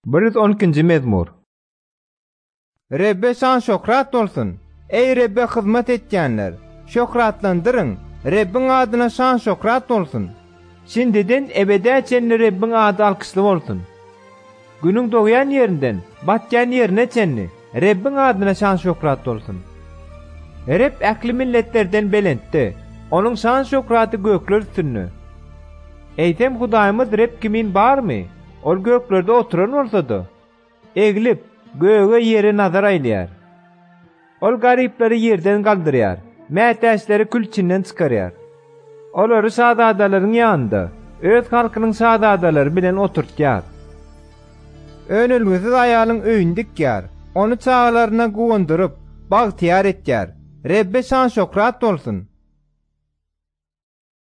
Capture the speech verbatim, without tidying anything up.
bir yüz on ikinji mezmur. Rebbe şan şokrat bolsun. Ey Rebbe hyzmat etýänler, şokratlandyrın. Rebbiň adyna şan şokrat bolsun. Şindiden ebedäçen Rebbiň ady alkışly bolsun. Günüň doğýan ýerinden batýan ýerine çenni Rebbiň adyna şan şokrat bolsun. Reb äkli milletlerden belentdi. Onuň şan şokraty gökler üstünde. Eýtem Hudaýymyz Reb kimin barmy? Ol göklerde oturan bolsa-da, eglip göge ýere nazar aýlýar. Ol garipleri ýerden galdyrýar, mätäçleri külçinden çykarýar. Olary şahzadalaryň ýanynda, öz halkynyň şahzadalary bilen oturtýar. Önülgüsiz aýalyň öýünde dikýär, onu çağlaryna gowandyryp, bagtyar etýär. Rebbe şan şokrat bolsun.